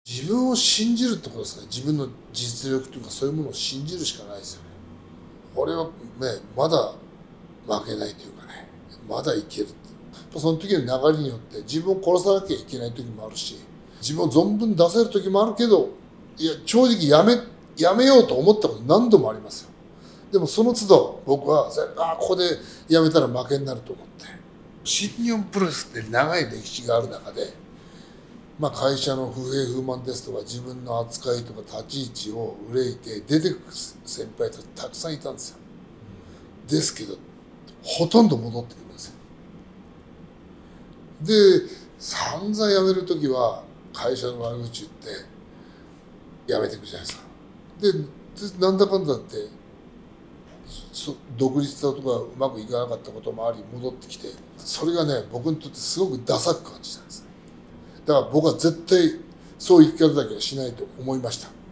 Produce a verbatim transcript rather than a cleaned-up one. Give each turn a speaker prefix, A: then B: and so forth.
A: 自分を信じるってことですね。自分の実力というかそういうものを信じるしかないですよね。俺はね、まだ負けないというかね、まだいけるって。その時の流れによって自分を殺さなきゃいけない時もあるし、自分を存分に出せる時もあるけど、いや正直やめやめようと思ったこと何度もありますよ。でもその都度僕はあここでやめたら負けになると思って、新日本プロレスって長い歴史がある中で、まあ、会社の不平不満ですとか自分の扱いとか立ち位置を憂いて出てくる先輩たちたくさんいたんですよ。ですけどほとんど戻ってくるんですよ。で散々辞める時は会社の悪口言って辞めていくじゃないですか。でなんだかんだって独立だとかうまくいかなかったこともあり戻ってきて、それがね僕にとってすごくダサく感じたんですね。だから僕は絶対そういう生き方だけはしないと思いました。